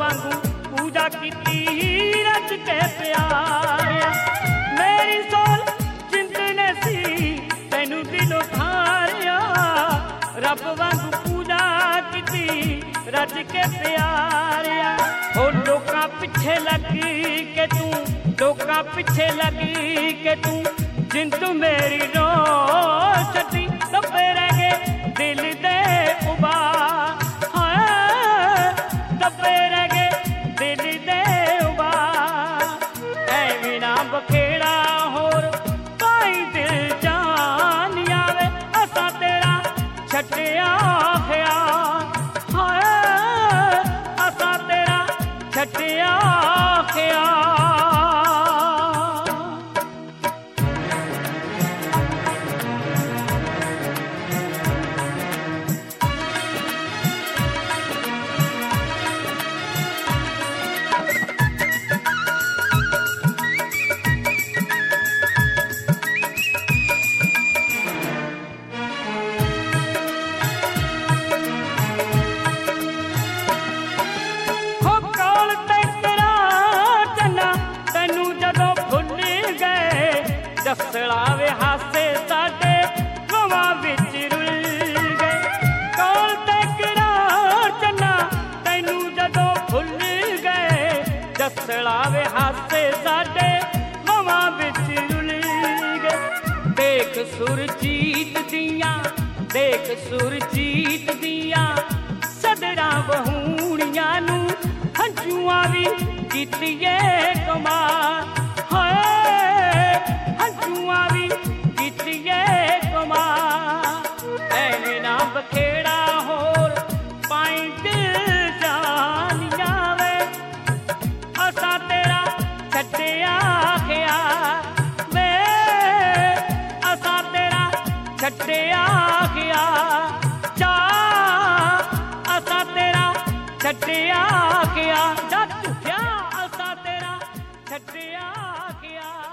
वांगू पूजा कीती रच के प्यारिया मेरी सोल चिंतने सी तैनू दिलों थारिया रब वांगू पूजा कीती रच के प्यारिया ओ लोकां पिछे लगी के तू लोकां पिछे लगी के तू जिंद मेरी रो छटी दबे रह गए दिल दे उबार दबे रह गए दिल दे उबार ऐ ना बखेड़ा होर पाई दिल जान आवे असा तेरा छटिया ख्याल असा तेरा छटिया ख्याल दसलावे हासे साडे गवां विच रुल गए कोल ते किरार चन्ना तैनू जदों भुल गए दसलावे हासे साडे गवां विच रुल गए देख सुरजीत दियां सदरां वहूणियां नू हंझुआं वी कीतिए कमाल बखेड़ा होर पाई दिल जान आवे असा तेरा छटिया ख्याल वे असा तेरा छटिया ख्याल चा असा तेरा छटिया ख्याल जा झूठिया असा तेरा छटिया ख्याल